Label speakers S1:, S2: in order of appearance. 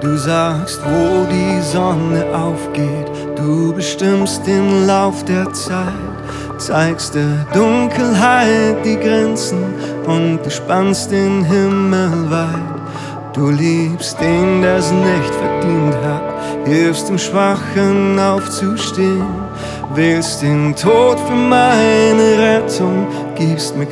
S1: Du sagst, wo die Sonne aufgeht, du bestimmst den Lauf der Zeit, zeigst der Dunkelheit die Grenzen und du spannst den Himmel weit. Du liebst den, der's nicht verdient hat, hilfst dem Schwachen aufzustehen, wählst den Tod für meine Rettung, gibst mir